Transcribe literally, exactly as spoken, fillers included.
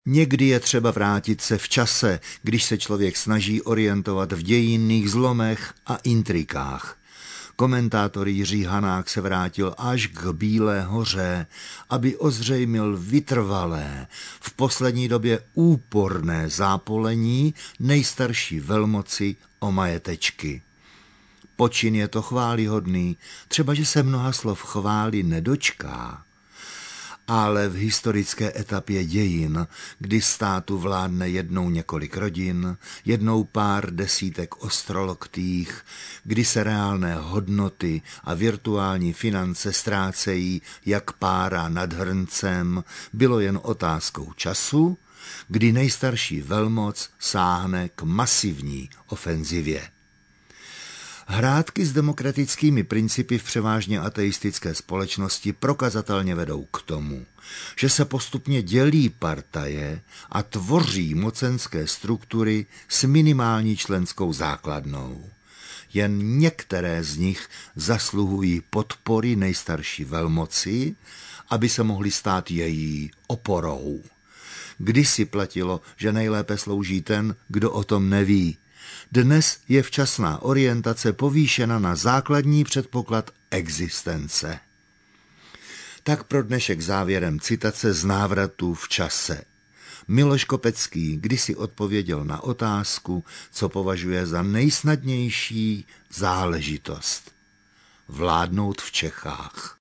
Někdy je třeba vrátit se v čase, když se člověk snaží orientovat v dějinných zlomech a intrikách. Komentátor Jiří Hanák se vrátil až k Bílé hoře, aby ozřejmil vytrvalé, v poslední době úporné zápolení nejstarší velmoci o majetečky. Počin je to chválihodný, třeba že se mnoha slov chvály nedočká. Ale v historické etapě dějin, kdy státu vládne jednou několik rodin, jednou pár desítek ostroloktých, kdy se reálné hodnoty a virtuální finance ztrácejí jak pára nad hrncem, bylo jen otázkou času, kdy nejstarší velmoc sáhne k masivní ofenzivě. Hrátky s demokratickými principy v převážně ateistické společnosti prokazatelně vedou k tomu, že se postupně dělí partaje a tvoří mocenské struktury s minimální členskou základnou. Jen některé z nich zasluhují podpory nejstarší velmoci, aby se mohly stát její oporou. Kdysi platilo, že nejlépe slouží ten, kdo o tom neví. Dnes je včasná orientace povýšena na základní předpoklad existence. Tak pro dnešek závěrem citace z Návratu v čase. Miloš Kopecký kdysi odpověděl na otázku, co považuje za nejsnadnější záležitost. Vládnout v Čechách.